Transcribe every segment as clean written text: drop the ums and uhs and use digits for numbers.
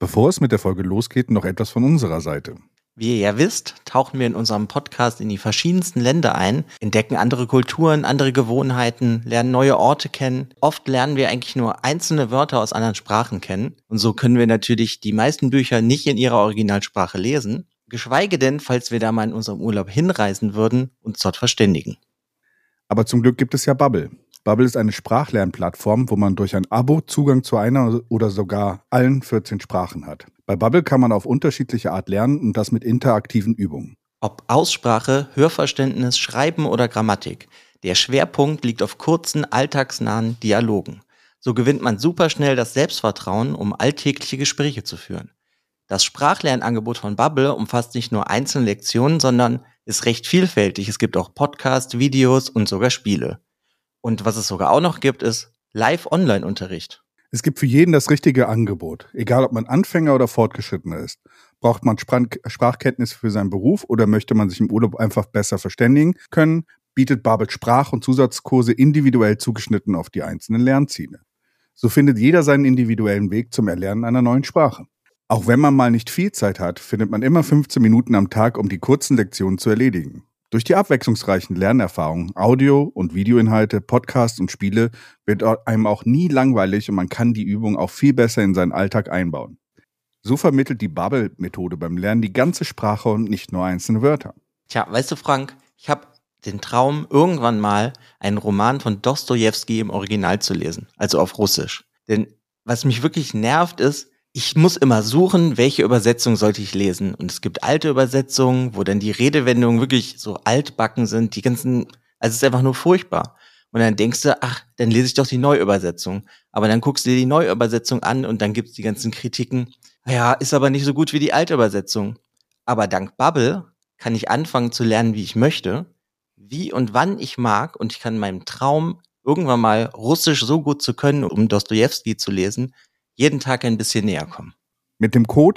Bevor es mit der Folge losgeht, noch etwas von unserer Seite. Wie ihr ja wisst, tauchen wir in unserem Podcast in die verschiedensten Länder ein, entdecken andere Kulturen, andere Gewohnheiten, lernen neue Orte kennen. Oft lernen wir eigentlich nur einzelne Wörter aus anderen Sprachen kennen. Und so können wir natürlich die meisten Bücher nicht in ihrer Originalsprache lesen, geschweige denn, falls wir da mal in unserem Urlaub hinreisen würden, uns dort verständigen. Aber zum Glück gibt es ja Babbel. Babbel ist eine Sprachlernplattform, wo man durch ein Abo Zugang zu einer oder sogar allen 14 Sprachen hat. Bei Babbel kann man auf unterschiedliche Art lernen und das mit interaktiven Übungen. Ob Aussprache, Hörverständnis, Schreiben oder Grammatik. Der Schwerpunkt liegt auf kurzen, alltagsnahen Dialogen. So gewinnt man superschnell das Selbstvertrauen, um alltägliche Gespräche zu führen. Das Sprachlernangebot von Babbel umfasst nicht nur einzelne Lektionen, sondern ist recht vielfältig. Es gibt auch Podcasts, Videos und sogar Spiele. Und was es sogar auch noch gibt, ist Live-Online-Unterricht. Es gibt für jeden das richtige Angebot. Egal, ob man Anfänger oder Fortgeschrittener ist. Braucht man Sprachkenntnisse für seinen Beruf oder möchte man sich im Urlaub einfach besser verständigen können, bietet Babbel Sprach- und Zusatzkurse individuell zugeschnitten auf die einzelnen Lernziele. So findet jeder seinen individuellen Weg zum Erlernen einer neuen Sprache. Auch wenn man mal nicht viel Zeit hat, findet man immer 15 Minuten am Tag, um die kurzen Lektionen zu erledigen. Durch die abwechslungsreichen Lernerfahrungen, Audio- und Videoinhalte, Podcasts und Spiele wird einem auch nie langweilig und man kann die Übung auch viel besser in seinen Alltag einbauen. So vermittelt die Babbel-Methode beim Lernen die ganze Sprache und nicht nur einzelne Wörter. Tja, weißt du, Frank, ich habe den Traum, irgendwann mal einen Roman von Dostojewski im Original zu lesen, also auf Russisch. Denn was mich wirklich nervt ist, ich muss immer suchen, welche Übersetzung sollte ich lesen. Und es gibt alte Übersetzungen, wo dann die Redewendungen wirklich so altbacken sind. Also es ist einfach nur furchtbar. Und dann denkst du, ach, dann lese ich doch die Neuübersetzung. Aber dann guckst du dir die Neuübersetzung an und dann gibt's die ganzen Kritiken. Ja, ist aber nicht so gut wie die alte Übersetzung. Aber dank Babbel kann ich anfangen zu lernen, wie ich möchte, wie und wann ich mag. Und ich kann meinem Traum, irgendwann mal Russisch so gut zu können, um Dostojewski zu lesen, jeden Tag ein bisschen näher kommen. Mit dem Code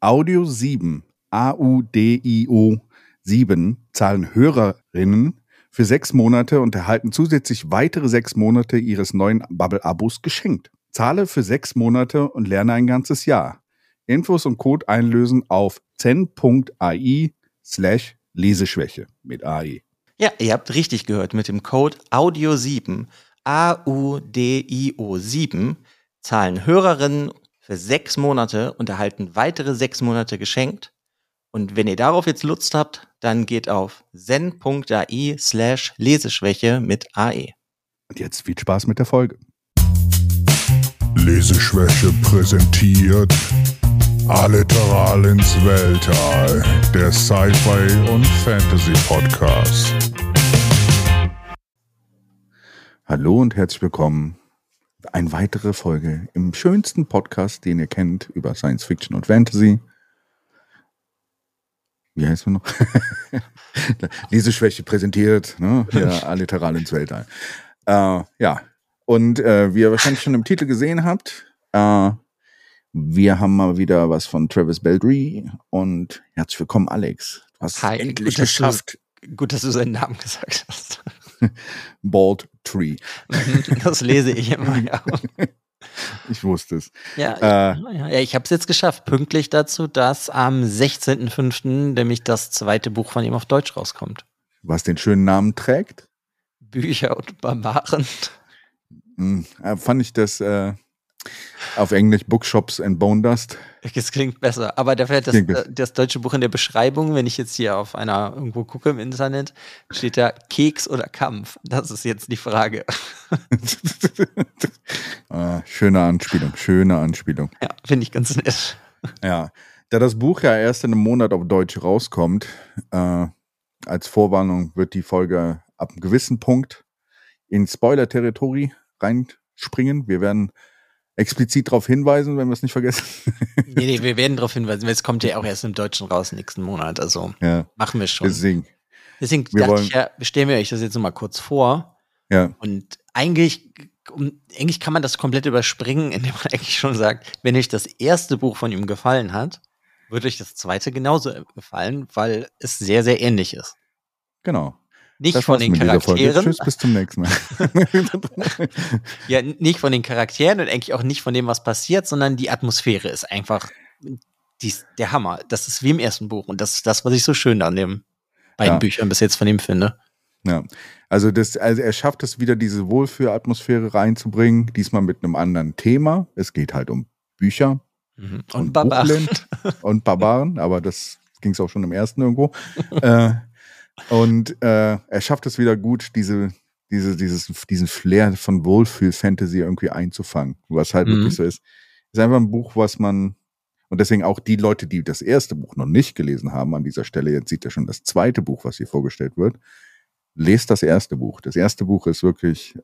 AUDIO7, AUDIO 7, zahlen Hörerinnen für 6 Monate und erhalten zusätzlich weitere 6 Monate ihres neuen Babbel-Abos geschenkt. Zahle für 6 Monate und lerne ein ganzes Jahr. Infos und Code einlösen auf zen.ai/Leseschwäche mit AI. Ja, ihr habt richtig gehört. Mit dem Code AUDIO7, AUDIO 7, zahlen Hörerinnen für 6 Monate und erhalten weitere 6 Monate geschenkt. Und wenn ihr darauf jetzt Lust habt, dann geht auf zen.ai/Leseschwäche mit AE. Und jetzt viel Spaß mit der Folge. Leseschwäche präsentiert Alliteral ins Weltall, der Sci-Fi und Fantasy Podcast. Hallo und herzlich willkommen. Eine weitere Folge im schönsten Podcast, den ihr kennt, über Science Fiction und Fantasy. Wie heißt man noch? Leseschwäche präsentiert, ne? Ja, Alliteral ins Weltall. Ja, und wie ihr wahrscheinlich schon im Titel gesehen habt, wir haben mal wieder was von Travis Baldree und herzlich willkommen, Alex. Du hast es endlich geschafft. Gut, dass du seinen Namen gesagt hast. Bald Tree. Das lese ich immer, ja. Ich wusste es. Ja, ich habe es jetzt geschafft. Pünktlich dazu, dass am 16.05. nämlich das zweite Buch von ihm auf Deutsch rauskommt. Was den schönen Namen trägt? Bücher und Barbaren. Fand ich das auf Englisch Bookshops and Bone Dust. Das klingt besser. Aber dafür hat das deutsche Buch in der Beschreibung, wenn ich jetzt hier auf einer irgendwo gucke im Internet, steht da Keks oder Kampf. Das ist jetzt die Frage. Schöne Anspielung. Ja, finde ich ganz nett. Ja, da das Buch ja erst in einem Monat auf Deutsch rauskommt, als Vorwarnung wird die Folge ab einem gewissen Punkt in Spoiler-Territory reinspringen. Wir werden explizit darauf hinweisen, wenn wir es nicht vergessen. Nee, wir werden darauf hinweisen, weil es kommt ja auch erst im Deutschen raus nächsten Monat. Also machen wir schon. Deswegen dachte ich ja, stellen wir euch das jetzt nochmal kurz vor. Ja. Und eigentlich kann man das komplett überspringen, indem man eigentlich schon sagt, wenn euch das erste Buch von ihm gefallen hat, wird euch das zweite genauso gefallen, weil es sehr, sehr ähnlich ist. Genau. Nicht von den Charakteren. Tschüss, bis zum nächsten Mal. Ja, nicht von den Charakteren und eigentlich auch nicht von dem, was passiert, sondern die Atmosphäre ist einfach der Hammer. Das ist wie im ersten Buch. Und das ist das, was ich so schön an den beiden Büchern bis jetzt von ihm finde. Ja, also er schafft es wieder, diese Wohlfühlatmosphäre reinzubringen, diesmal mit einem anderen Thema. Es geht halt um Bücher und Barbaren. Und Barbaren, aber das ging es auch schon im ersten irgendwo. Und er schafft es wieder gut, diesen Flair von Wohlfühl-Fantasy irgendwie einzufangen, was halt wirklich so ist. Ist einfach ein Buch, was man, und deswegen auch die Leute, die das erste Buch noch nicht gelesen haben, an dieser Stelle, jetzt sieht ja schon das zweite Buch, was hier vorgestellt wird, lest das erste Buch. Das erste Buch ist wirklich,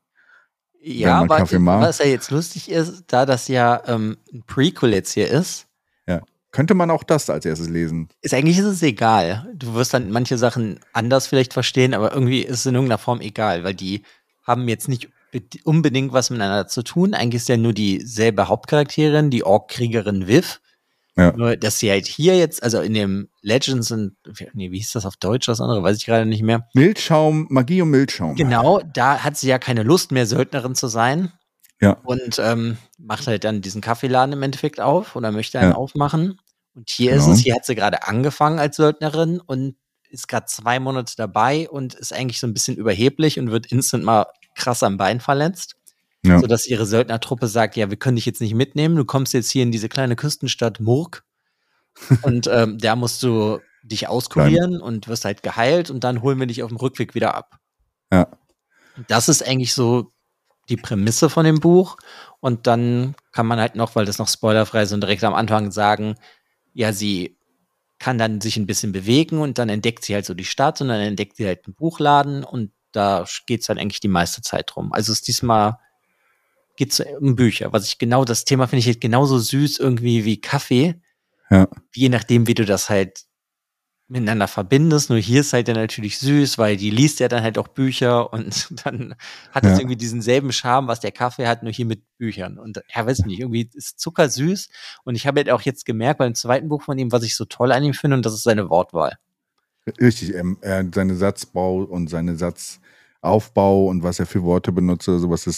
ja, aber was ja jetzt lustig ist, da das ja ein Prequel jetzt hier ist, ja, könnte man auch das als erstes lesen. Eigentlich ist es egal. Du wirst dann manche Sachen anders vielleicht verstehen, aber irgendwie ist es in irgendeiner Form egal, weil die haben jetzt nicht unbedingt was miteinander zu tun. Eigentlich ist ja nur dieselbe Hauptcharakterin, die Ork-Kriegerin Viv. Ja. Nur, dass sie halt hier jetzt, also in dem Legends und, wie hieß das auf Deutsch, das andere, weiß ich gerade nicht mehr. Mildschaum, Magie und Mildschaum. Genau, da hat sie ja keine Lust mehr, Söldnerin zu sein. Ja. Und macht halt dann diesen Kaffeeladen im Endeffekt auf oder möchte einen aufmachen. Und hier ist es, hier hat sie gerade angefangen als Söldnerin und ist gerade 2 Monate dabei und ist eigentlich so ein bisschen überheblich und wird instant mal krass am Bein verletzt. Ja. Sodass ihre Söldnertruppe sagt, ja, wir können dich jetzt nicht mitnehmen, du kommst jetzt hier in diese kleine Küstenstadt Murk und da musst du dich auskurieren und wirst halt geheilt und dann holen wir dich auf dem Rückweg wieder ab. Ja. Das ist eigentlich so die Prämisse von dem Buch und dann kann man halt noch, weil das noch spoilerfrei ist und direkt am Anfang sagen, ja, sie kann dann sich ein bisschen bewegen und dann entdeckt sie halt so die Stadt und dann entdeckt sie halt einen Buchladen und da geht's halt eigentlich die meiste Zeit drum. Also es ist diesmal geht's um Bücher, das Thema finde ich halt genauso süß irgendwie wie Kaffee. Ja. Je nachdem, wie du das halt miteinander verbindest. Nur hier ist halt dann natürlich süß, weil die liest ja dann halt auch Bücher und dann hat es irgendwie diesen selben Charme, was der Kaffee hat, nur hier mit Büchern. Und ja, weiß ich nicht, irgendwie ist zuckersüß. Und ich habe halt auch jetzt gemerkt beim zweiten Buch von ihm, was ich so toll an ihm finde, und das ist seine Wortwahl. Richtig, seine Satzbau und seine Satzaufbau und was er für Worte benutzt oder sowas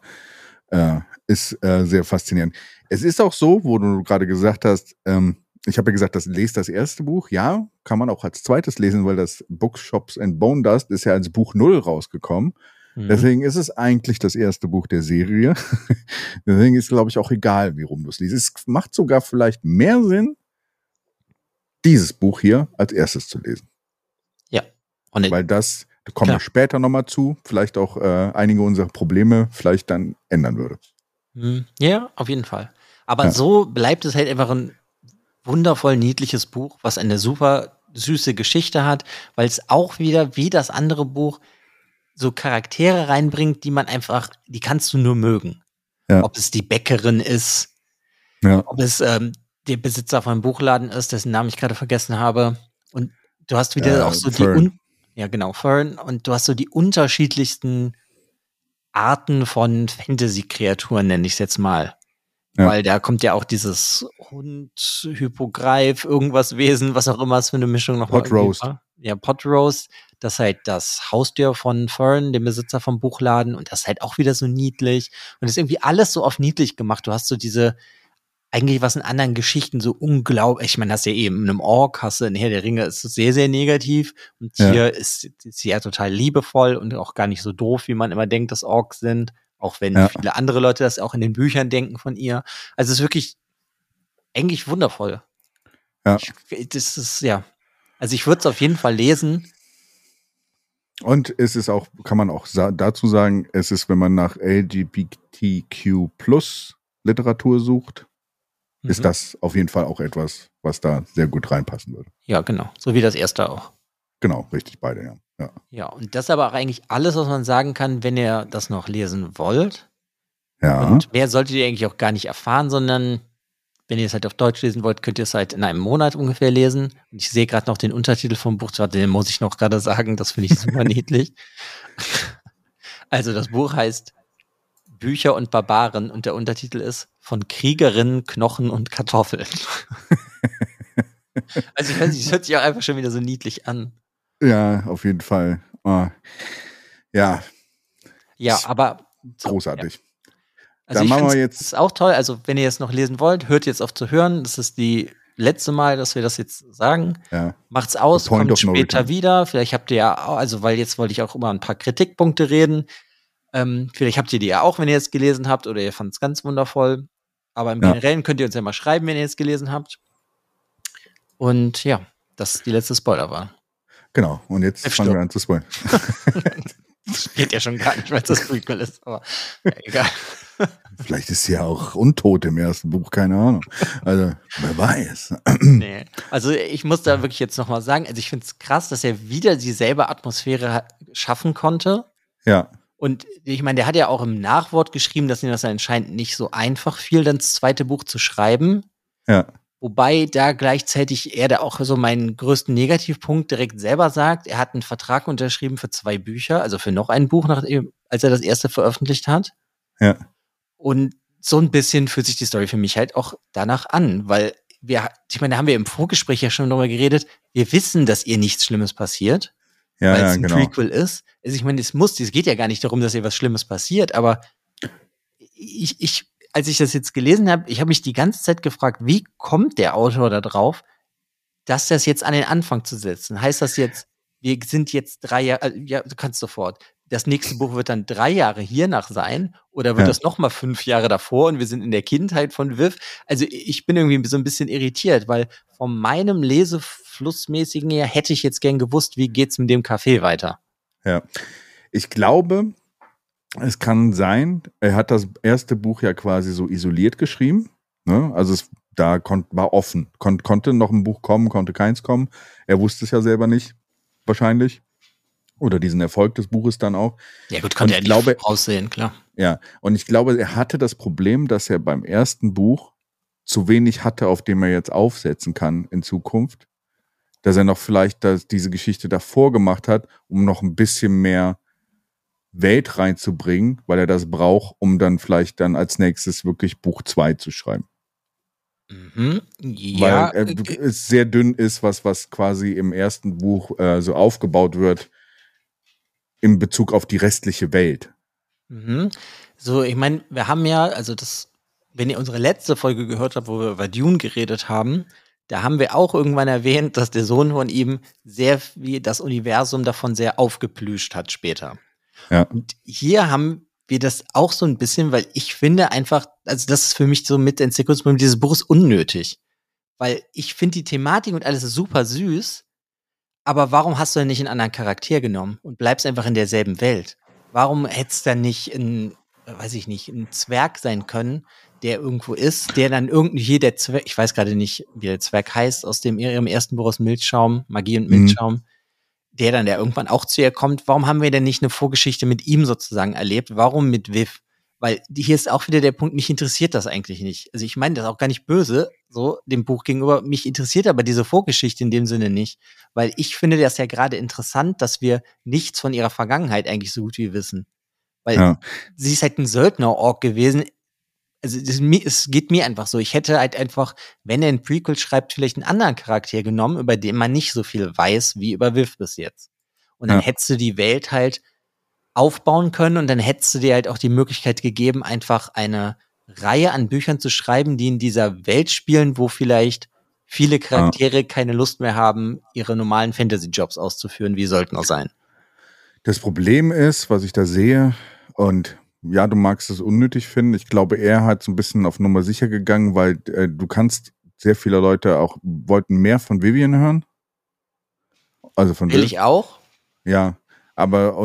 ist sehr faszinierend. Es ist auch so, wo du gerade gesagt hast, ich habe ja gesagt, lest das erste Buch. Ja, kann man auch als zweites lesen, weil das Bookshops and Bone Dust ist ja als Buch 0 rausgekommen. Deswegen ist es eigentlich das erste Buch der Serie. Deswegen ist, glaube ich, auch egal, wie rum du es liest. Es macht sogar vielleicht mehr Sinn, dieses Buch hier als erstes zu lesen. Ja. Weil da kommen wir später nochmal zu, vielleicht auch einige unserer Probleme vielleicht dann ändern würde. Ja, auf jeden Fall. Aber so bleibt es halt einfach ein wundervoll niedliches Buch, was eine super süße Geschichte hat, weil es auch wieder, wie das andere Buch, so Charaktere reinbringt, die kannst du nur mögen. Ja. Ob es die Bäckerin ist, ob es der Besitzer von einem Buchladen ist, dessen Namen ich gerade vergessen habe. Und du hast wieder auch so Fern. Fern. Und du hast so die unterschiedlichsten Arten von Fantasy-Kreaturen, nenne ich es jetzt mal. Ja. Weil da kommt ja auch dieses Hund, Hypogreif, irgendwas Wesen, was auch immer es für eine Mischung noch Potrose. War. Ja, Potrose, das ist halt das Haustier von Fern, dem Besitzer vom Buchladen, und das ist halt auch wieder so niedlich. Und das ist irgendwie alles so oft niedlich gemacht. Du hast so eigentlich was in anderen Geschichten so unglaublich, ich meine, hast ja eben in einem Ork, hast du in Herr der Ringe, ist es sehr, sehr negativ. Und hier ist sie ja total liebevoll und auch gar nicht so doof, wie man immer denkt, dass Orks sind. Auch wenn viele andere Leute das auch in den Büchern denken von ihr. Also es ist wirklich eigentlich wundervoll. Ja. Das ist, also ich würde es auf jeden Fall lesen. Und es ist auch, kann man auch dazu sagen, es ist, wenn man nach LGBTQ+ Literatur sucht, ist das auf jeden Fall auch etwas, was da sehr gut reinpassen würde. Ja, genau. So wie das erste auch. Genau, richtig, beide, ja. Ja, und das ist aber auch eigentlich alles, was man sagen kann, wenn ihr das noch lesen wollt. Ja. Und mehr solltet ihr eigentlich auch gar nicht erfahren, sondern wenn ihr es halt auf Deutsch lesen wollt, könnt ihr es halt in einem Monat ungefähr lesen. Und ich sehe gerade noch den Untertitel vom Buch, den muss ich noch gerade sagen, das finde ich super niedlich. Also das Buch heißt Bücher und Barbaren und der Untertitel ist Von Kriegerinnen, Knochen und Kartoffeln. Also ich weiß nicht, es hört sich auch einfach schon wieder so niedlich an. Ja, auf jeden Fall. Ja. Ja, aber großartig. Ja. Also dann ich machen wir finde jetzt. es auch toll. Also wenn ihr es noch lesen wollt, hört jetzt auf zu hören. Das ist die letzte Mal, dass wir das jetzt sagen. Ja. Macht's aus, The point kommt of no später return. wieder. Vielleicht habt ihr ja auch, also weil jetzt wollte ich auch immer ein paar Kritikpunkte reden. Vielleicht habt ihr die ja auch, wenn ihr es gelesen habt, oder ihr fandt es ganz wundervoll. Aber im Generellen könnt ihr uns ja mal schreiben, wenn ihr es gelesen habt. Und ja, das ist die letzte Spoiler war. Genau, und jetzt fangen wir an zu spoilern. Das geht ja schon gar nicht, weil es das Prequel ist, aber ja, egal. Vielleicht ist sie ja auch untot im ersten Buch, keine Ahnung. Also, wer weiß. Nee. Also ich muss da wirklich jetzt nochmal sagen, also ich finde es krass, dass er wieder dieselbe Atmosphäre schaffen konnte. Ja. Und ich meine, der hat ja auch im Nachwort geschrieben, dass ihm das anscheinend nicht so einfach fiel, dann das zweite Buch zu schreiben. Ja. Wobei da gleichzeitig er da auch so meinen größten Negativpunkt direkt selber sagt. Er hat einen Vertrag unterschrieben für 2 Bücher, also für noch ein Buch, als er das erste veröffentlicht hat. Ja. Und so ein bisschen fühlt sich die Story für mich halt auch danach an, weil ich meine, da haben wir im Vorgespräch ja schon darüber geredet, wir wissen, dass ihr nichts Schlimmes passiert, Ja, weil es ein genau. Prequel ist. Also ich meine, es geht ja gar nicht darum, dass ihr was Schlimmes passiert, aber als ich das jetzt gelesen habe, ich habe mich die ganze Zeit gefragt, wie kommt der Autor da drauf, das jetzt an den Anfang zu setzen? Heißt das jetzt, wir sind jetzt 3 Jahre, ja, du kannst sofort. Das nächste Buch wird dann 3 Jahre hiernach sein oder wird das noch mal 5 Jahre davor und wir sind in der Kindheit von Viv? Also ich bin irgendwie so ein bisschen irritiert, weil von meinem Leseflussmäßigen her hätte ich jetzt gern gewusst, wie geht's mit dem Café weiter? Ja. Ich glaube, es kann sein, er hat das erste Buch ja quasi so isoliert geschrieben. Ne? Also war offen. Konnte noch ein Buch kommen, konnte keins kommen. Er wusste es ja selber nicht, wahrscheinlich. Oder diesen Erfolg des Buches dann auch. Ja gut, konnte er nicht aussehen, klar. Ja, und ich glaube, er hatte das Problem, dass er beim ersten Buch zu wenig hatte, auf dem er jetzt aufsetzen kann in Zukunft. Dass er noch vielleicht diese Geschichte davor gemacht hat, um noch ein bisschen mehr Welt reinzubringen, weil er das braucht, um dann vielleicht dann als nächstes wirklich Buch 2 zu schreiben. Mhm. Ja. Weil es sehr dünn ist, was quasi im ersten Buch so aufgebaut wird in Bezug auf die restliche Welt. Mhm. So, ich meine, wir haben ja, also wenn ihr unsere letzte Folge gehört habt, wo wir über Dune geredet haben, da haben wir auch irgendwann erwähnt, dass der Sohn von ihm das Universum davon sehr aufgeplüscht hat später. Ja. Und hier haben wir das auch so ein bisschen, weil ich finde einfach, also das ist für mich so mit Entdeckungsproblem, dieses Buch ist unnötig. Weil ich finde die Thematik und alles super süß, aber warum hast du denn nicht einen anderen Charakter genommen und bleibst einfach in derselben Welt? Warum hättest du dann nicht ein Zwerg sein können, der irgendwo ist, der dann der Zwerg, ich weiß gerade nicht, wie der Zwerg heißt, aus ihrem ersten Buch aus Milchschaum, Magie und Milchschaum, der irgendwann auch zu ihr kommt. Warum haben wir denn nicht eine Vorgeschichte mit ihm sozusagen erlebt? Warum mit Viv? Weil hier ist auch wieder der Punkt, mich interessiert das eigentlich nicht. Also ich meine das auch gar nicht böse, so dem Buch gegenüber. Mich interessiert aber diese Vorgeschichte in dem Sinne nicht. Weil ich finde das ja gerade interessant, dass wir nichts von ihrer Vergangenheit eigentlich so gut wie wissen. Weil sie ist halt ein Söldner-Ork gewesen. Also es geht mir einfach so. Ich hätte halt einfach, wenn er ein Prequel schreibt, vielleicht einen anderen Charakter genommen, über den man nicht so viel weiß, wie über Viv bis jetzt. Und dann hättest du die Welt halt aufbauen können und dann hättest du dir halt auch die Möglichkeit gegeben, einfach eine Reihe an Büchern zu schreiben, die in dieser Welt spielen, wo vielleicht viele Charaktere keine Lust mehr haben, ihre normalen Fantasy-Jobs auszuführen, wie Söldner sein. Das Problem ist, was ich da sehe, und ja, du magst es unnötig finden, ich glaube, er hat so ein bisschen auf Nummer sicher gegangen, weil du kannst, sehr viele Leute auch wollten mehr von Vivian hören. Also von Will ich auch? Ja, aber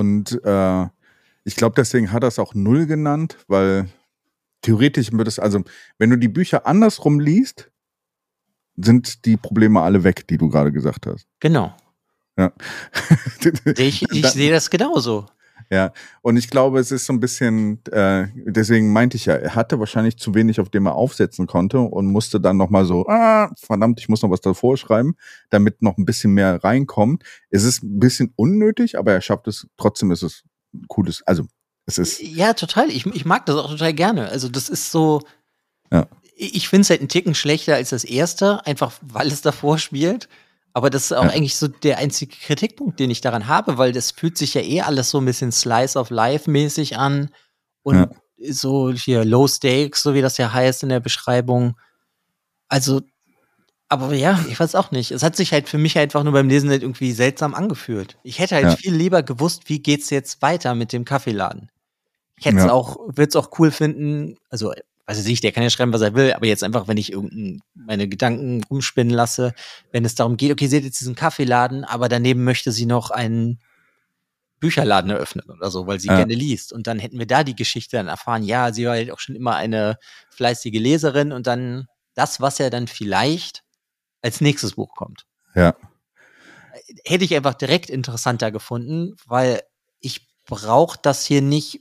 ich glaube, deswegen hat er es auch 0 genannt, weil theoretisch wird es, also wenn du die Bücher andersrum liest, sind die Probleme alle weg, die du gerade gesagt hast. Genau. Ja. Ich sehe das genauso. Ja, und ich glaube, es ist so ein bisschen, deswegen meinte ich ja, er hatte wahrscheinlich zu wenig, auf dem er aufsetzen konnte und musste dann nochmal so, verdammt, ich muss noch was davor schreiben, damit noch ein bisschen mehr reinkommt. Es ist ein bisschen unnötig, aber er schafft es, trotzdem ist es ein cooles, also es ist. Ja, total, ich mag das auch total gerne, also das ist so, ich finde es halt einen Ticken schlechter als das erste, einfach weil es davor spielt. Aber das ist auch eigentlich so der einzige Kritikpunkt, den ich daran habe, weil das fühlt sich ja alles so ein bisschen Slice of Life mäßig an. Und so hier Low Stakes, so wie das ja heißt in der Beschreibung. Also, aber ja, ich weiß auch nicht. Es hat sich halt für mich einfach nur beim Lesen halt irgendwie seltsam angefühlt. Ich hätte halt viel lieber gewusst, wie geht's jetzt weiter mit dem Kaffeeladen. Ich hätte würde es auch cool finden, also, weiß ich nicht, der kann ja schreiben, was er will, aber jetzt einfach, wenn ich meine Gedanken rumspinnen lasse, wenn es darum geht, okay, sie hat jetzt diesen Kaffeeladen, aber daneben möchte sie noch einen Bücherladen eröffnen oder so, weil sie gerne liest. Und dann hätten wir da die Geschichte dann erfahren, ja, sie war halt auch schon immer eine fleißige Leserin und dann das, was ja dann vielleicht als nächstes Buch kommt. Ja. Hätte ich einfach direkt interessanter gefunden, weil ich brauche das hier nicht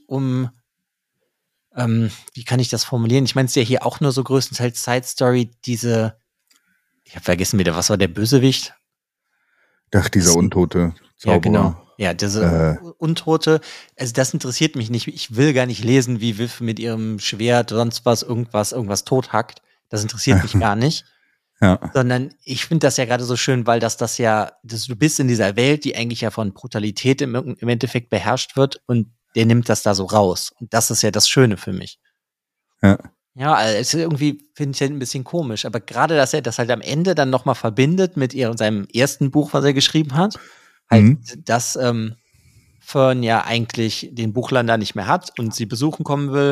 wie kann ich das formulieren? Ich meine, es ist ja hier auch nur so größtenteils Side Story, ich habe vergessen wieder, was war der Bösewicht? Ach, dieser untote Zauberer. Ja, genau. Ja, diese Untote, also das interessiert mich nicht. Ich will gar nicht lesen, wie Viv mit ihrem Schwert sonst irgendwas tothackt. Das interessiert mich gar nicht. Ja. Sondern ich finde das ja gerade so schön, weil du bist in dieser Welt, die eigentlich ja von Brutalität im Endeffekt beherrscht wird und der nimmt das da so raus. Und das ist ja das Schöne für mich. Ja. Ja, also irgendwie finde ich halt ein bisschen komisch. Aber gerade, dass er das halt am Ende dann nochmal verbindet mit seinem ersten Buch, was er geschrieben hat, halt, dass Fern ja eigentlich den Buchladen da nicht mehr hat und sie besuchen kommen will.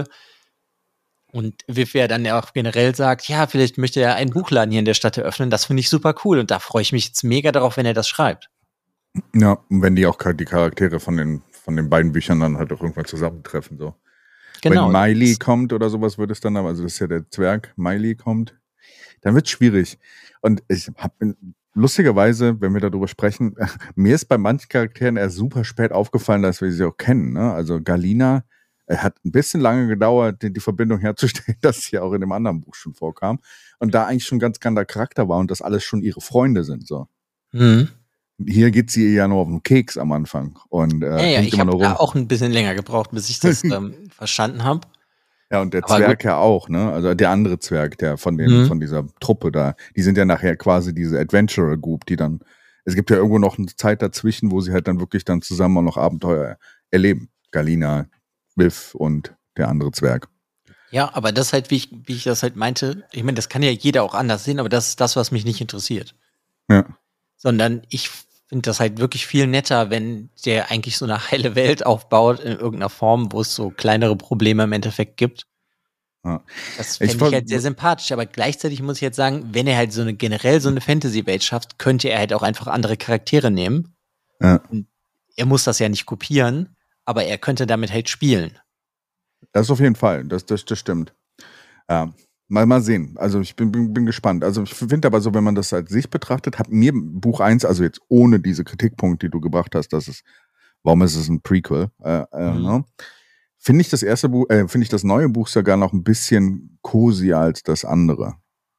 Und Viv ja dann ja auch generell sagt, ja, vielleicht möchte er einen Buchladen hier in der Stadt eröffnen. Das finde ich super cool. Und da freue ich mich jetzt mega darauf, wenn er das schreibt. Ja, und wenn die auch die Charaktere von den beiden Büchern dann halt auch irgendwann zusammentreffen, so. Genau. Wenn Miley kommt oder sowas, wird es dann, also das ist ja der Zwerg, Miley kommt, dann wird es schwierig. Und ich habe lustigerweise, wenn wir darüber sprechen, mir ist bei manchen Charakteren erst super spät aufgefallen, dass wir sie auch kennen. Ne? Also Galina hat ein bisschen lange gedauert, die Verbindung herzustellen, dass sie auch in dem anderen Buch schon vorkam. Und da eigentlich schon ganz anderer Charakter war und das alles schon ihre Freunde sind. So. Mhm. Hier geht sie ja nur auf den Keks am Anfang. Und, ich habe da auch ein bisschen länger gebraucht, bis ich das verstanden habe. Ja, und der Zwerg ja auch, ne? Also der andere Zwerg, der von dieser Truppe da, die sind ja nachher quasi diese Adventurer Group, die dann, es gibt ja irgendwo noch eine Zeit dazwischen, wo sie halt dann wirklich dann zusammen auch noch Abenteuer erleben. Galina, Viv und der andere Zwerg. Ja, aber das halt, wie ich das halt meinte, ich meine, das kann ja jeder auch anders sehen, aber das ist das, was mich nicht interessiert. Ja. Sondern ich finde das halt wirklich viel netter, wenn der eigentlich so eine heile Welt aufbaut in irgendeiner Form, wo es so kleinere Probleme im Endeffekt gibt. Ja. Das fände ich halt sehr sympathisch, aber gleichzeitig muss ich jetzt sagen, wenn er halt generell so eine Fantasy-Welt schafft, könnte er halt auch einfach andere Charaktere nehmen. Ja. Er muss das ja nicht kopieren, aber er könnte damit halt spielen. Das auf jeden Fall, das stimmt. Ja. Mal sehen. Also ich bin gespannt. Also ich finde aber so, wenn man das als sich betrachtet, hat mir Buch 1, also jetzt ohne diese Kritikpunkte, die du gebracht hast, warum ist es ein Prequel? Ne? Finde ich das neue Buch sogar noch ein bisschen cozier als das andere.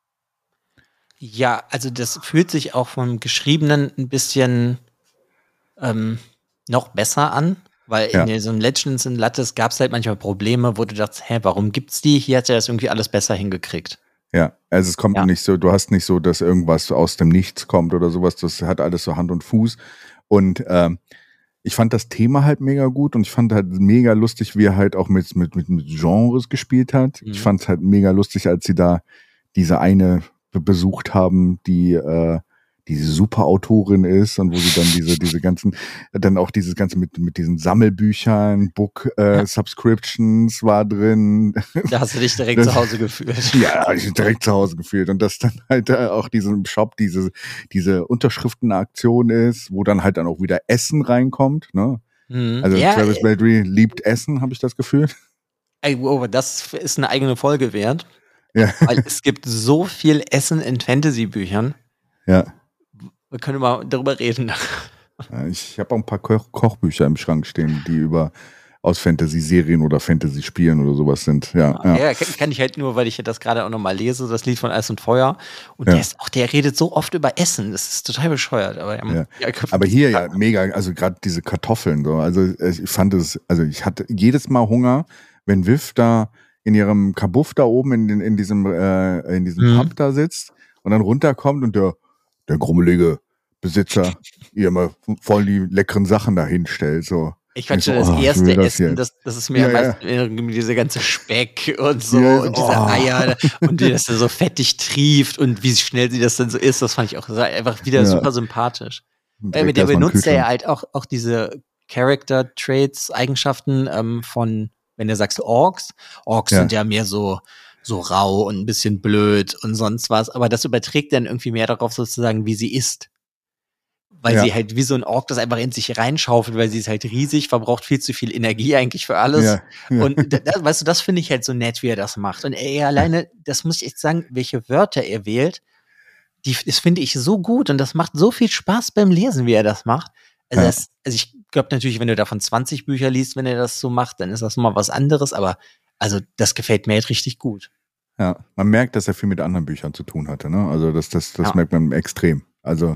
Ja, also das fühlt sich auch vom Geschriebenen ein bisschen noch besser an. Weil in so einem Legends in Lattes gab es halt manchmal Probleme, wo du dachtest, warum gibt's die? Hier hat er das irgendwie alles besser hingekriegt. Ja, also es kommt nicht so, du hast nicht so, dass irgendwas aus dem Nichts kommt oder sowas, das hat alles so Hand und Fuß. Und ich fand das Thema halt mega gut und ich fand halt mega lustig, wie er halt auch mit Genres gespielt hat. Ich fand es halt mega lustig, als sie da diese eine besucht haben, die diese Superautorin ist und wo sie dann diese ganzen, dann auch dieses Ganze mit diesen Sammelbüchern, Subscriptions war drin. Da hast du dich direkt zu Hause gefühlt. Ja, ich direkt zu Hause gefühlt. Und dass dann halt auch diesem Shop diese Unterschriftenaktion ist, wo dann halt dann auch wieder Essen reinkommt, ne? Also Travis Baldree liebt Essen, habe ich das Gefühl. Das ist eine eigene Folge wert. Ja. Weil es gibt so viel Essen in Fantasy-Büchern. Ja. Wir können mal darüber reden. Ich habe auch ein paar Kochbücher im Schrank stehen, die aus Fantasy-Serien oder Fantasy-Spielen oder sowas sind. Ja, kann ich halt nur, weil ich das gerade auch nochmal lese, das Lied von Eis und Feuer. Und der redet so oft über Essen. Das ist total bescheuert. Aber hier ja mega, also gerade diese Kartoffeln. So. Also ich fand es, also ich hatte jedes Mal Hunger, wenn Viv da in ihrem Kabuff da oben in diesem Pub da sitzt und dann runterkommt und der grummelige Besitzer ihr immer voll die leckeren Sachen da hinstellt. So. Ich fand Ich so, schon das ich erste will das Essen, jetzt. das ist mir am Ja, meisten irgendwie diese ganze Speck und so Ja, und diese oh. Eier und wie das da so fettig trieft und wie schnell sie das dann so ist, das fand ich auch einfach wieder Ja. super sympathisch. Direkt Mit der erstmal im benutzt er ja Kühlschrank. halt auch diese Character-Traits, Eigenschaften von, wenn du sagst Orks. Orks Ja. sind ja mehr so rau und ein bisschen blöd und sonst was, aber das überträgt dann irgendwie mehr darauf sozusagen, wie sie ist. Weil Ja. sie halt wie so ein Ork das einfach in sich reinschaufelt, weil sie ist halt riesig, verbraucht viel zu viel Energie eigentlich für alles. Ja. Ja. Und weißt du, das finde ich halt so nett, wie er das macht. Und er alleine, das muss ich echt sagen, welche Wörter er wählt, das finde ich so gut und das macht so viel Spaß beim Lesen, wie er das macht. Also, Ja. also ich glaube natürlich, wenn du davon 20 Bücher liest, wenn er das so macht, dann ist das mal was anderes, aber also das gefällt mir halt richtig gut. Ja, man merkt, dass er viel mit anderen Büchern zu tun hatte, ne? Also das Ja. merkt man extrem. Also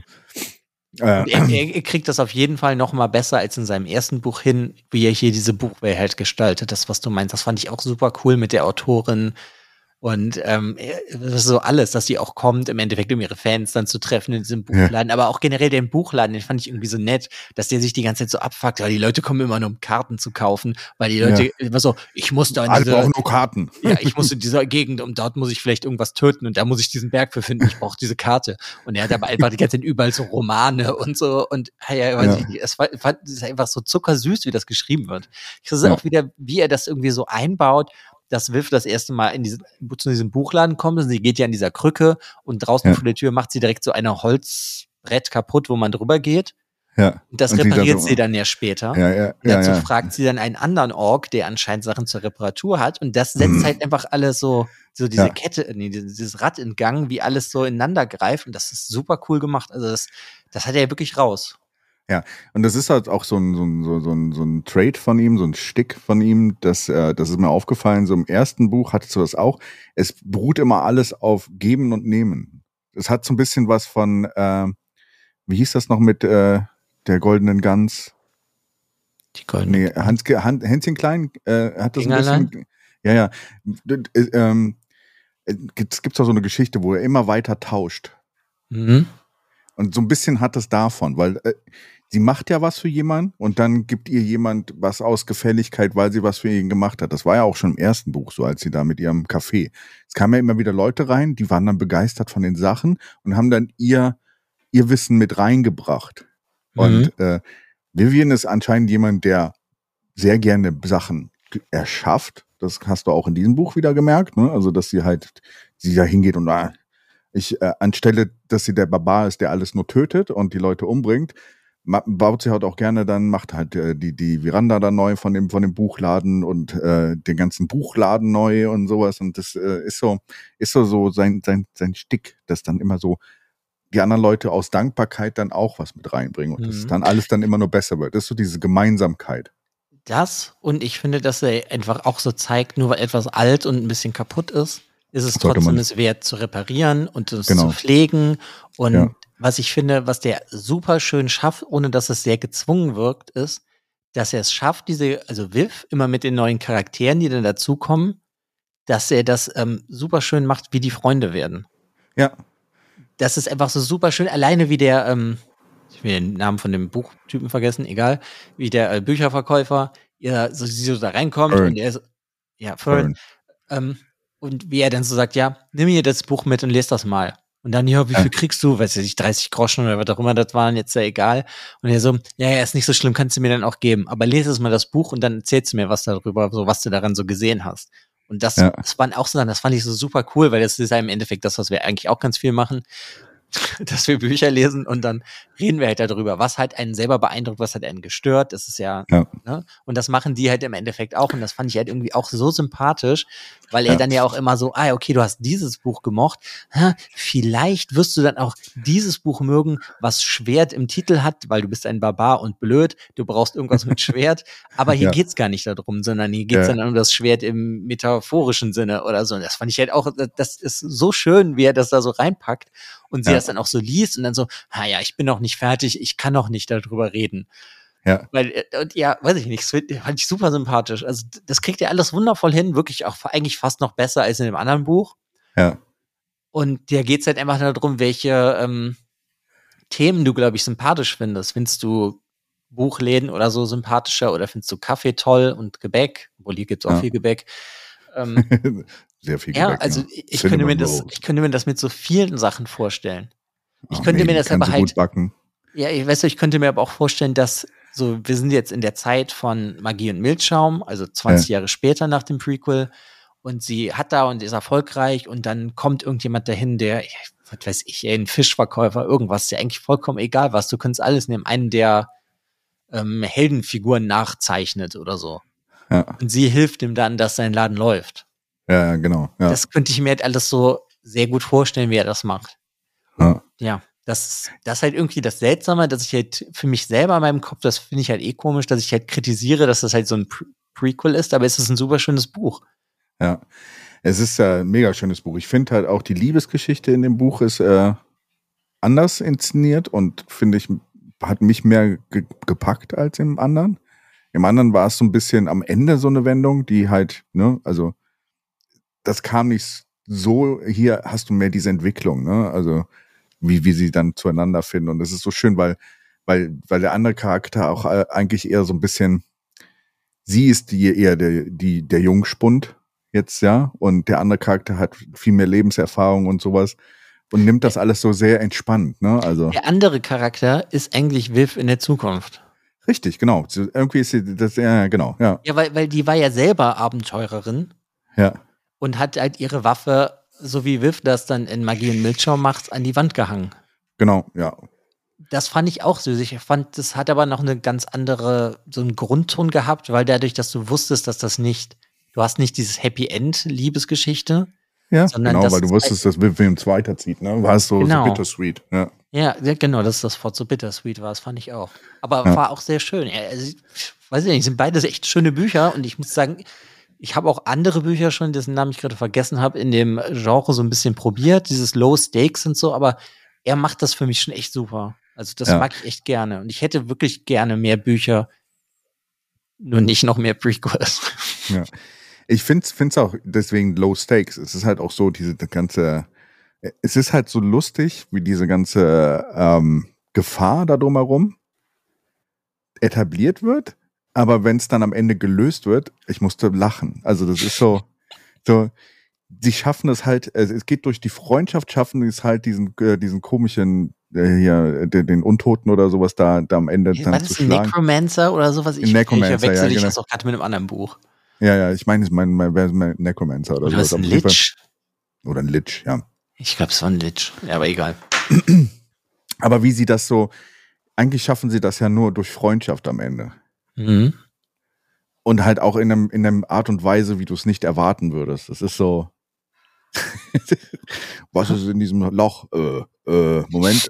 Und er kriegt das auf jeden Fall noch mal besser als in seinem ersten Buch hin, wie er hier diese Buchwelt halt gestaltet. Das, was du meinst, das fand ich auch super cool mit der Autorin. Und das ist so alles, dass sie auch kommt, im Endeffekt, um ihre Fans dann zu treffen in diesem Buchladen. Aber auch generell den Buchladen, den fand ich irgendwie so nett, dass der sich die ganze Zeit so abfuckt, weil die Leute kommen immer nur, um Karten zu kaufen, weil die Leute immer so, ich muss da in alle diese, brauchen nur Karten. ja, ich muss in dieser Gegend und dort muss ich vielleicht irgendwas töten und da muss ich diesen Berg für finden, ich brauche diese Karte. Und er hat aber einfach die ganze Zeit überall so Romane und so und weiß ich nicht, es ist einfach so zuckersüß, wie das geschrieben wird. Ich weiß auch wieder, wie er das irgendwie so einbaut, dass Viv das erste Mal zu diesem Buchladen kommt und sie geht ja in dieser Krücke und draußen vor der Tür macht sie direkt so eine Holzbrett kaputt, wo man drüber geht. Ja. Und das repariert sie dann ja später. Ja. Und dazu fragt sie dann einen anderen Ork, der anscheinend Sachen zur Reparatur hat. Und das setzt halt einfach alles so diese Kette, dieses Rad in Gang, wie alles so ineinander greift. Und das ist super cool gemacht. Also das hat er ja wirklich raus. Ja, und das ist halt auch so ein Trait von ihm, so ein Stick von ihm, das ist mir aufgefallen, so im ersten Buch hattest du das auch, es beruht immer alles auf Geben und Nehmen. Es hat so ein bisschen was von, wie hieß das noch mit der goldenen Gans? Die goldene Hänschen Klein hat das Fingerlein? ein bisschen, ja. Es gibt auch so eine Geschichte, wo er immer weiter tauscht. Mhm. Und so ein bisschen hat es davon, weil sie macht ja was für jemanden und dann gibt ihr jemand was aus Gefälligkeit, weil sie was für ihn gemacht hat. Das war ja auch schon im ersten Buch so, als sie da mit ihrem Café. Es kamen ja immer wieder Leute rein, die waren dann begeistert von den Sachen und haben dann ihr Wissen mit reingebracht. Und Vivian ist anscheinend jemand, der sehr gerne Sachen erschafft. Das hast du auch in diesem Buch wieder gemerkt, ne? Also, dass sie da hingeht und anstelle, dass sie der Barbar ist, der alles nur tötet und die Leute umbringt, baut sie halt auch gerne dann, macht halt die Veranda dann neu von dem Buchladen und den ganzen Buchladen neu und sowas. Und das ist so sein Stick, das dann immer so die anderen Leute aus Dankbarkeit dann auch was mit reinbringen und das dann alles dann immer nur besser wird. Das ist so diese Gemeinsamkeit. Das und ich finde, dass er einfach auch so zeigt, nur weil etwas alt und ein bisschen kaputt ist es trotzdem es wert zu reparieren und es zu pflegen. Und was ich finde, was der super schön schafft, ohne dass es sehr gezwungen wirkt, ist, dass er es schafft, also Viv, immer mit den neuen Charakteren, die dann dazukommen, dass er das super schön macht, wie die Freunde werden. Ja. Das ist einfach so super schön. Alleine wie der, ich will den Namen von dem Buchtypen vergessen, egal, wie der Bücherverkäufer, sie so da reinkommt und er ist, Fern. Und wie er dann so sagt, ja, nimm hier das Buch mit und lese das mal. Und dann, ja, wie viel kriegst du? Weiß ich nicht, 30 Groschen oder was auch immer das waren, jetzt ja egal. Und er so, ja, ist nicht so schlimm, kannst du mir dann auch geben. Aber lese es mal das Buch und dann erzählst du mir was darüber, so was du daran so gesehen hast. Und das waren auch so, das fand ich so super cool, weil das ist ja im Endeffekt das, was wir eigentlich auch ganz viel machen, dass wir Bücher lesen und dann reden wir halt darüber, was halt einen selber beeindruckt, was hat einen gestört, das ist ne? Und das machen die halt im Endeffekt auch und das fand ich halt irgendwie auch so sympathisch, weil er dann ja auch immer so, okay, du hast dieses Buch gemocht, vielleicht wirst du dann auch dieses Buch mögen, was Schwert im Titel hat, weil du bist ein Barbar und blöd, du brauchst irgendwas mit Schwert, aber hier geht's gar nicht darum, sondern hier geht's dann um das Schwert im metaphorischen Sinne oder so und das fand ich halt auch, das ist so schön, wie er das da so reinpackt und sie das dann auch so liest und dann so, ich bin noch nicht fertig, ich kann noch nicht darüber reden. Ja. Weil, weiß ich nicht, das fand ich super sympathisch. Also, das kriegt er alles wundervoll hin, wirklich auch eigentlich fast noch besser als in dem anderen Buch. Ja. Und da geht's halt einfach darum, welche Themen du, glaube ich, sympathisch findest. Findest du Buchläden oder so sympathischer oder findest du Kaffee toll und Gebäck? Obwohl hier gibt es auch viel Gebäck. Sehr viel Ja, Gebäck. also Ne? ich könnte mir das mit so vielen Sachen vorstellen. Ich könnte mir das kann aber so halt, gut backen. ja, ich könnte mir aber auch vorstellen, dass so, wir sind jetzt in der Zeit von Magie und Milchschaum, also 20 Jahre später nach dem Prequel, und sie hat da und ist erfolgreich und dann kommt irgendjemand dahin, der, was weiß ich, ein Fischverkäufer, irgendwas, der eigentlich vollkommen egal was, du könntest alles nehmen, einen, der Heldenfiguren nachzeichnet oder so. Ja. Und sie hilft ihm dann, dass sein Laden läuft. Ja, genau. Ja. Das könnte ich mir halt alles so sehr gut vorstellen, wie er das macht. Ja, das ist halt irgendwie das Seltsame, dass ich halt für mich selber in meinem Kopf, das finde ich halt komisch, dass ich halt kritisiere, dass das halt so ein Prequel ist, aber es ist ein super schönes Buch. Ja, es ist ein mega schönes Buch. Ich finde halt auch die Liebesgeschichte in dem Buch ist anders inszeniert und finde ich, hat mich mehr gepackt als im anderen. Im anderen war es so ein bisschen am Ende so eine Wendung, die halt, ne, also das kam nicht so, hier hast du mehr diese Entwicklung, ne, also wie sie dann zueinander finden und das ist so schön, weil der andere Charakter auch eigentlich eher so ein bisschen, sie ist eher der Jungspund jetzt, ja, und der andere Charakter hat viel mehr Lebenserfahrung und sowas und nimmt das alles so sehr entspannt, ne, also. Der andere Charakter ist eigentlich Viv in der Zukunft. Richtig, genau. Irgendwie ist sie, das, ja, genau, ja. Ja, weil die war ja selber Abenteurerin. Ja. Und hat halt ihre Waffe, so wie Viv das dann in Magie und Milchschaum macht, an die Wand gehangen. Genau, ja. Das fand ich auch süß. Ich fand, das hat aber noch eine ganz andere, so einen Grundton gehabt, weil dadurch, dass du wusstest, dass das nicht, du hast nicht dieses Happy End Liebesgeschichte. Ja, sondern genau, weil du wusstest, dass Viv ins weiterzieht, ne? War es so bittersweet, ja. Ja, genau, dass das Wort so bittersweet war, das fand ich auch. Aber war auch sehr schön. Ja, also, weiß ich nicht, sind beides echt schöne Bücher und ich muss sagen, ich habe auch andere Bücher schon, dessen Namen ich gerade vergessen habe, in dem Genre so ein bisschen probiert, dieses Low Stakes und so, aber er macht das für mich schon echt super. Also das mag ich echt gerne. Und ich hätte wirklich gerne mehr Bücher, nur nicht noch mehr Prequels. Ja. Ich find's auch deswegen Low Stakes. Es ist halt auch so, es ist halt so lustig, wie diese ganze Gefahr da drumherum etabliert wird. Aber wenn es dann am Ende gelöst wird, ich musste lachen. Also das ist so, sie schaffen es halt, es geht durch die Freundschaft, schaffen es halt diesen komischen, hier, den Untoten oder sowas da am Ende dann zu schlagen. War das ein Necromancer oder sowas? Ich verwechsel dich das auch gerade mit einem anderen Buch. Ja, ich meine, mein Necromancer oder sowas. Oder ein Lich? Oder ein Lich, ja. Ich glaube, es war ein Lich, ja, aber egal. Aber wie sie das so, eigentlich schaffen sie das ja nur durch Freundschaft am Ende. Mhm. Und halt auch in einem Art und Weise, wie du es nicht erwarten würdest. Das ist so, was ist in diesem Loch? Moment,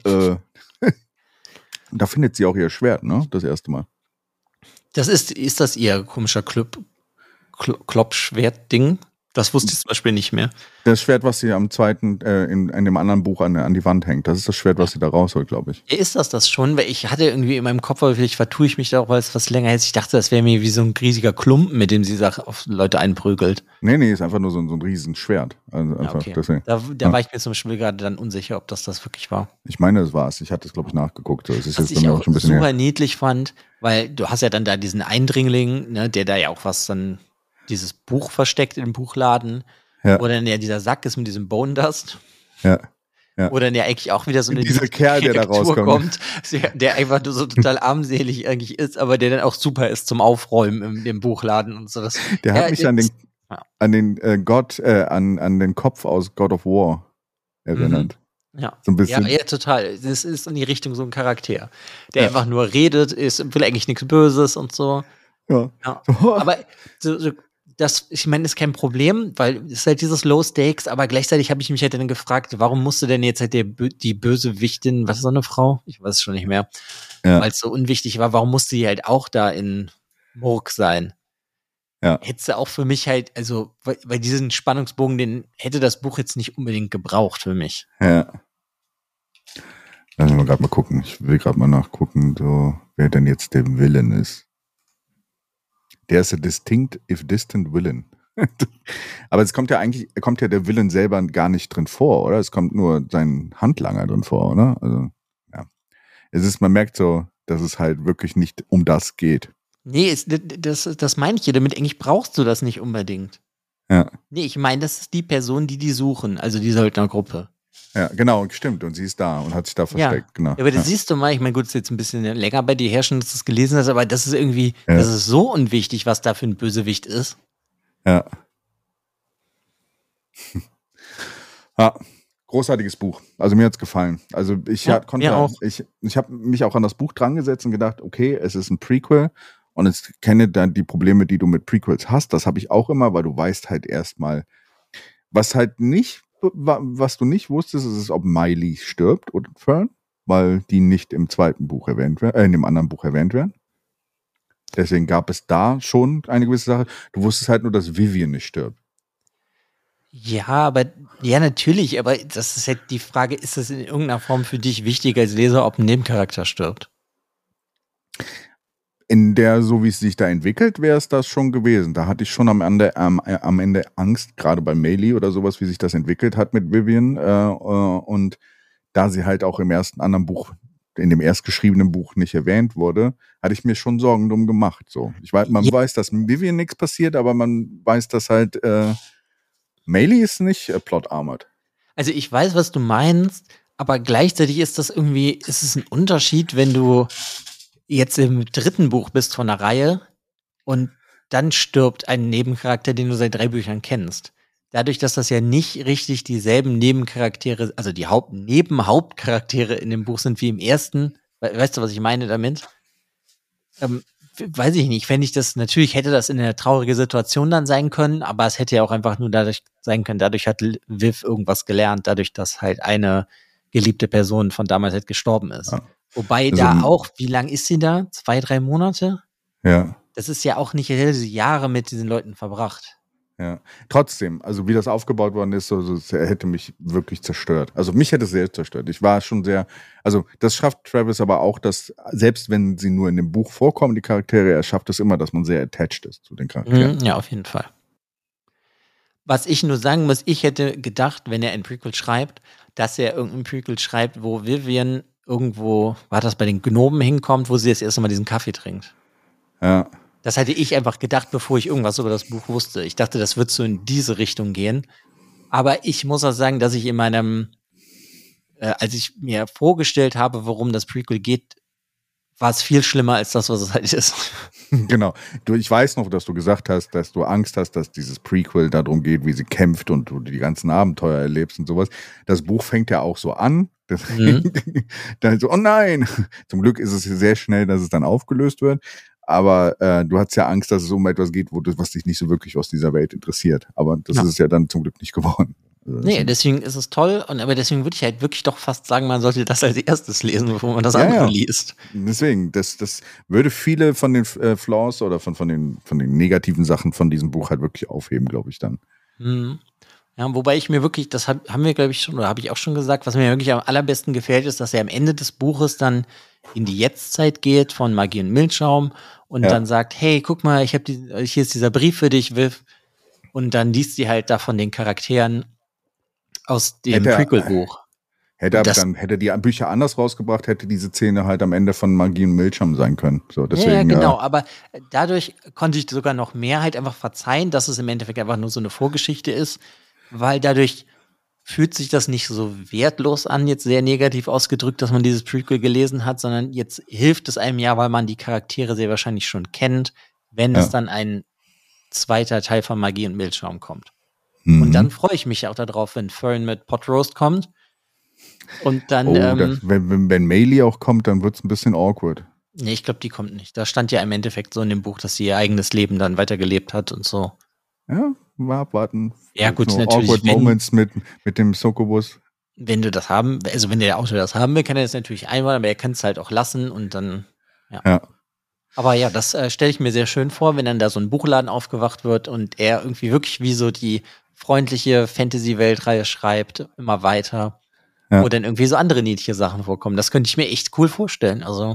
da findet sie auch ihr Schwert, ne? Das erste Mal. Ist das ihr komischer Kloppschwert-Ding? Das wusste ich zum Beispiel nicht mehr. Das Schwert, was sie am zweiten, in dem anderen Buch an die Wand hängt, das ist das Schwert, was sie da rausholt, glaube ich. Ist das schon? Weil ich hatte irgendwie in meinem Kopf, aber vielleicht vertue ich mich da auch, weil es was länger ist. Ich dachte, das wäre mir wie so ein riesiger Klumpen, mit dem sie auf Leute einprügelt. Nee, ist einfach nur so ein Riesenschwert. Also einfach okay. deswegen. Da war ich mir zum Beispiel gerade dann unsicher, ob das wirklich war. Ich meine, das war es. Ich hatte es, glaube ich, nachgeguckt. Das ist was jetzt ich auch schon ein bisschen super niedlich fand, weil du hast ja dann da diesen Eindringling, ne, der da ja auch dieses Buch versteckt im Buchladen. Ja. Oder dann ja dieser Sack ist mit diesem Bone Dust. Ja. Oder dann ja eigentlich auch wieder so eine dieser Kerl, der da rauskommt. Der einfach nur so total armselig eigentlich ist, aber der dann auch super ist zum Aufräumen in dem Buchladen und so. Der hat mich an den Kopf aus God of War erinnert. Ja. So ein bisschen. Ja, total. Das ist in die Richtung so ein Charakter, der einfach nur redet, will eigentlich nichts Böses und so. Ja. Aber ich meine, ist kein Problem, weil es ist halt dieses Low Stakes, aber gleichzeitig habe ich mich halt dann gefragt, warum musste denn jetzt halt die Bösewichtin, was ist so eine Frau? Ich weiß es schon nicht mehr, weil es so unwichtig war, warum musste die halt auch da in Murk sein? Ja. Hätte sie auch für mich halt, also, weil diesen Spannungsbogen, den hätte das Buch jetzt nicht unbedingt gebraucht für mich. Ja. Lassen wir gerade mal gucken. Ich will gerade mal nachgucken, so, wer denn jetzt der Villain ist. Der ist a distinct, if distant Villain. Aber es kommt ja der Villain selber gar nicht drin vor, oder? Es kommt nur sein Handlanger drin vor, oder? Also, ja. Man merkt so, dass es halt wirklich nicht um das geht. Nee, das meine ich ja damit. Eigentlich brauchst du das nicht unbedingt. Ja. Nee, ich meine, das ist die Person, die suchen, also die Söldnergruppe. Ja, genau, stimmt. Und sie ist da und hat sich da versteckt, genau. Ja, aber das siehst du mal, ich meine, gut, es ist jetzt ein bisschen länger bei dir her schon, dass du es gelesen hast, aber das ist irgendwie, das ist so unwichtig, was da für ein Bösewicht ist. Ja. Ja, großartiges Buch. Also mir hat's gefallen. Also ich habe mich auch an das Buch dran gesetzt und gedacht, okay, es ist ein Prequel und ich kenne dann die Probleme, die du mit Prequels hast. Das habe ich auch immer, weil du weißt halt erstmal, was du nicht wusstest, ist, ob Miley stirbt oder Fern, weil die nicht im zweiten Buch erwähnt werden, in dem anderen Buch erwähnt werden. Deswegen gab es da schon eine gewisse Sache. Du wusstest halt nur, dass Vivian nicht stirbt. Ja, natürlich, aber das ist halt die Frage, ist es in irgendeiner Form für dich wichtig als Leser, ob ein Nebencharakter stirbt? In der, so wie es sich da entwickelt, wäre es das schon gewesen. Da hatte ich schon am Ende Angst, gerade bei Miley oder sowas, wie sich das entwickelt hat mit Vivian. Und da sie halt auch in dem erst geschriebenen Buch nicht erwähnt wurde, hatte ich mir schon Sorgen drum gemacht. So. Man weiß, dass Vivian nichts passiert, aber man weiß, dass halt Miley ist nicht plot-armored. Also ich weiß, was du meinst, aber gleichzeitig ist es ein Unterschied, wenn du jetzt im dritten Buch bist von der Reihe und dann stirbt ein Nebencharakter, den du seit 3 Büchern kennst. Dadurch, dass das ja nicht richtig dieselben Nebencharaktere, also die Nebenhauptcharaktere in dem Buch sind wie im ersten, weißt du, was ich meine damit? Weiß ich nicht, natürlich hätte das in einer traurigen Situation dann sein können, aber es hätte ja auch einfach nur dadurch sein können, dadurch hat Viv irgendwas gelernt, dadurch, dass halt eine geliebte Person von damals halt gestorben ist. Ja. Wobei da auch, wie lang ist sie da? 2, 3 Monate? Ja. Das ist ja auch nicht, er hätte Jahre mit diesen Leuten verbracht. Ja. Trotzdem, also wie das aufgebaut worden ist, er hätte mich wirklich zerstört. Also mich hätte es sehr zerstört. Ich war schon also das schafft Travis aber auch, dass selbst wenn sie nur in dem Buch vorkommen, die Charaktere, er schafft es immer, dass man sehr attached ist zu den Charakteren. Ja, auf jeden Fall. Was ich nur sagen muss, ich hätte gedacht, wenn er ein Prequel schreibt, dass er irgendein Prequel schreibt, wo Vivian irgendwo, war das bei den Gnomen hinkommt, wo sie das erste Mal diesen Kaffee trinkt. Ja. Das hätte ich einfach gedacht, bevor ich irgendwas über das Buch wusste. Ich dachte, das wird so in diese Richtung gehen. Aber ich muss auch sagen, dass ich in als ich mir vorgestellt habe, worum das Prequel geht, war es viel schlimmer als das, was es halt ist. Genau. Ich weiß noch, dass du gesagt hast, dass du Angst hast, dass dieses Prequel darum geht, wie sie kämpft und du die ganzen Abenteuer erlebst und sowas. Das Buch fängt ja auch so an. Dann so, oh nein! Zum Glück ist es sehr schnell, dass es dann aufgelöst wird. Aber du hattest ja Angst, dass es um etwas geht, was dich nicht so wirklich aus dieser Welt interessiert. Aber das ist es ja dann zum Glück nicht geworden. Nee, deswegen ist es toll. Aber deswegen würde ich halt wirklich doch fast sagen, man sollte das als erstes lesen, bevor man das andere liest. Deswegen, das würde viele von den Flaws oder von den negativen Sachen von diesem Buch halt wirklich aufheben, glaube ich dann. Mhm. Ja, wobei ich mir wirklich, das haben wir, glaube ich, schon, oder habe ich auch schon gesagt, was mir wirklich am allerbesten gefällt, ist, dass er am Ende des Buches dann in die Jetztzeit geht von Magie und Milchschaum und dann sagt, hey, guck mal, hier ist dieser Brief für dich, Viv. Und dann liest sie halt da von den Charakteren aus dem Prequel-Buch. Hätte die Bücher anders rausgebracht, hätte diese Szene halt am Ende von Magie und Milchschaum sein können. So, deswegen, ja, genau, aber dadurch konnte ich sogar noch mehr halt einfach verzeihen, dass es im Endeffekt einfach nur so eine Vorgeschichte ist, weil dadurch fühlt sich das nicht so wertlos an, jetzt sehr negativ ausgedrückt, dass man dieses Prequel gelesen hat, sondern jetzt hilft es einem ja, weil man die Charaktere sehr wahrscheinlich schon kennt, wenn es dann ein zweiter Teil von Magie und Milchschaum kommt. Mhm. Und dann freue ich mich auch darauf, wenn Fern mit Potroast kommt. Und dann wenn Miley auch kommt, dann wird es ein bisschen awkward. Nee, ich glaube, die kommt nicht. Da stand ja im Endeffekt so in dem Buch, dass sie ihr eigenes Leben dann weitergelebt hat und so. Ja, mal abwarten. Ja, gut, so natürlich. Awkward Moments mit dem Sokobus. Wenn du das wenn der Autor das haben will, kann er das natürlich einmal, aber er kann es halt auch lassen und dann, ja. Aber ja, das stelle ich mir sehr schön vor, wenn dann da so ein Buchladen aufgewacht wird und er irgendwie wirklich wie so die freundliche Fantasy-Weltreihe schreibt, immer weiter. Ja. Wo dann irgendwie so andere niedliche Sachen vorkommen. Das könnte ich mir echt cool vorstellen. Also,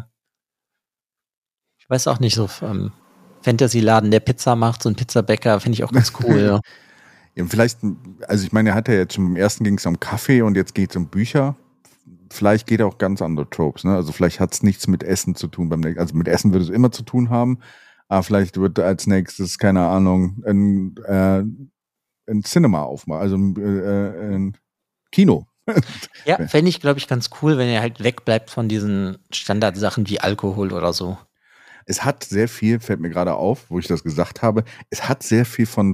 ich weiß auch nicht, so Fantasy-Laden, der Pizza macht, so ein Pizzabäcker, finde ich auch ganz cool. Ja, vielleicht, also ich meine, er hat ja jetzt schon beim ersten ging es um Kaffee und jetzt geht es um Bücher. vielleicht geht auch ganz andere Tropes, ne? Also vielleicht hat es nichts mit Essen zu tun beim nächsten. Also mit Essen würde es immer zu tun haben, aber vielleicht wird als nächstes, keine Ahnung, ein Cinema aufmachen, also ein Kino. Ja, fände ich, glaube ich, ganz cool, wenn er halt wegbleibt von diesen Standardsachen wie Alkohol oder so. Es hat sehr viel, fällt mir gerade auf, wo ich das gesagt habe, es hat sehr viel von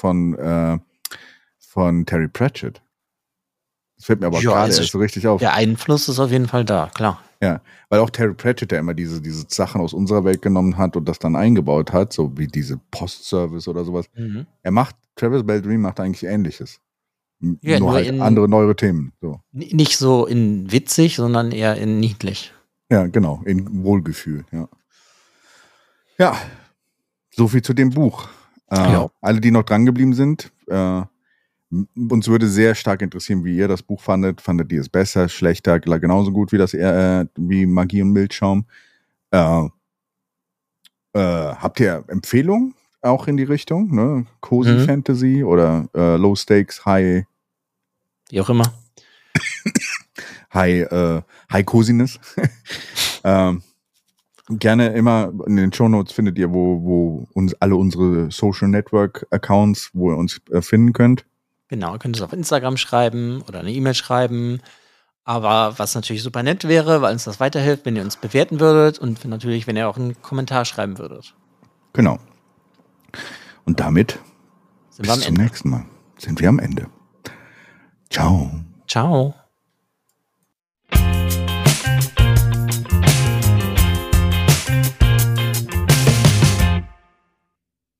Terry Pratchett. Das fällt mir aber Ja, gerade also erst so richtig auf. Der Einfluss ist auf jeden Fall da, klar. Ja, weil auch Terry Pratchett ja immer diese Sachen aus unserer Welt genommen hat und das dann eingebaut hat, so wie diese Postservice oder sowas. Mhm. Travis Baldwin macht eigentlich Ähnliches. Ja, nur halt andere, neuere Themen. So. Nicht so in witzig, sondern eher in niedlich. Ja, genau, in Wohlgefühl, ja. Ja, so viel zu dem Buch. Alle, die noch dran geblieben sind, uns würde sehr stark interessieren, wie ihr das Buch fandet. Fandet ihr es besser, schlechter, genauso gut wie wie Magie und Milchschaum? Habt ihr Empfehlungen auch in die Richtung? Ne? Cozy Fantasy oder Low Stakes, High? Wie auch immer. High Coziness. Gerne immer in den Shownotes findet ihr, wo uns alle unsere Social Network Accounts, wo ihr uns finden könnt. Genau, ihr könnt es auf Instagram schreiben oder eine E-Mail schreiben. Aber was natürlich super nett wäre, weil uns das weiterhilft, wenn ihr uns bewerten würdet und natürlich, wenn ihr auch einen Kommentar schreiben würdet. Genau. Und damit bis zum nächsten Mal. Sind wir am Ende. Ciao. Ciao.